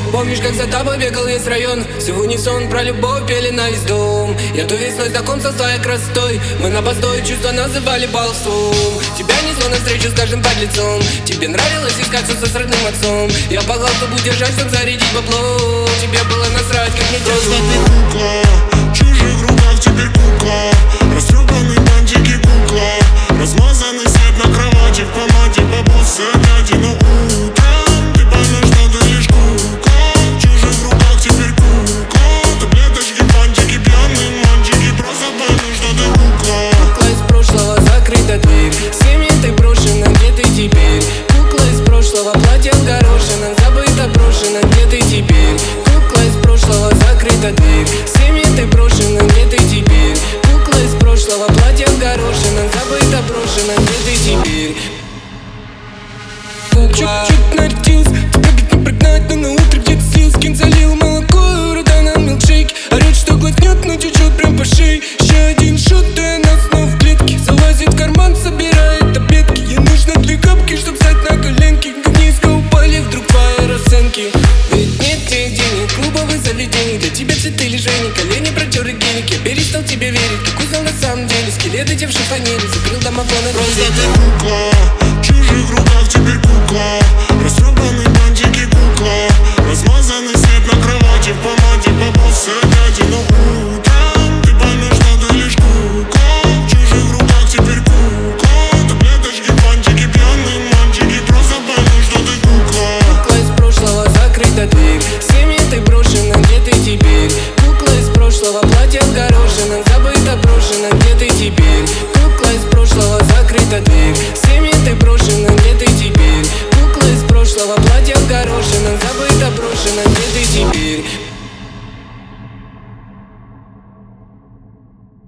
Помнишь, как за тобой бегал весь район? Все в унисон про любовь пели на весь дом. Я то весной знакомство с твоей красотой. Мы на постой чувства называли баловством. Тебя несло навстречу с каждым подлецом. Тебе нравилось искать все с родным отцом. Я погал, чтобы удержать, чтоб зарядить бабло. Тебе было насрать, как мне просто ты кукла, в чужих руках теперь кукла. Растрепанные бантики кукла, размазанный свет на кровати, в помаде бабусы опять на утром. Ты поймешь, что ты лишь кукла, в чужих руках теперь кукла. Таблеточки, бантики, пьяные мальчики, просто поймешь, что ты кукла. Кукла из прошлого, закрыта дверь. Семьи ты брошена, где ты теперь? Кукла из прошлого, платье горошина, забыто, брошена, где ты теперь? Кукла из прошлого, закрыта дверь. Семьи ты брошена, где ты теперь? Кукла из прошлого, платье горошина, забыто, брошена, где ты теперь? Кукла. Чуть-чуть надеюсь, тебя ведь не прогнать, но на утро где-то сил скин залил молоко, рода на милкшейк. Орёт, что глотнет, но течет прям по шее. Еще один шот, и она снова в клетке. Залазит в карман, собирает таблетки. Ей нужно 2 капки, чтоб встать на коленки. Как низко упали вдруг твои расценки. Ведь нет тех денег, клубовых заведений. Для тебя цветы лежения, колени протеры гелик. Я перестал тебе верить, как узнал на самом деле. Скелет, одевший фанели, закрыл домофон от просто ты кукла, в чужих руках теперь кукла. Растрепанные бантики кукла, размазанный свет на кровати, в помаде бабусы опять на утром. Ты поймешь, что ты лишь кукла, в чужих руках теперь кукла. Таблеточки, бантики, пьяные мальчики, просто поймешь, что ты кукла. Кукла из прошлого, закрыта дверь. Семьи ты брошена, где ты теперь? Кукла из прошлого, платье горошина, забыто, брошена, где ты теперь? Кукла из прошлого, закрыта дверь. Семьи ты брошена, где ты теперь? Кукла из прошлого, платье горошина, забыто, брошена, где ты теперь?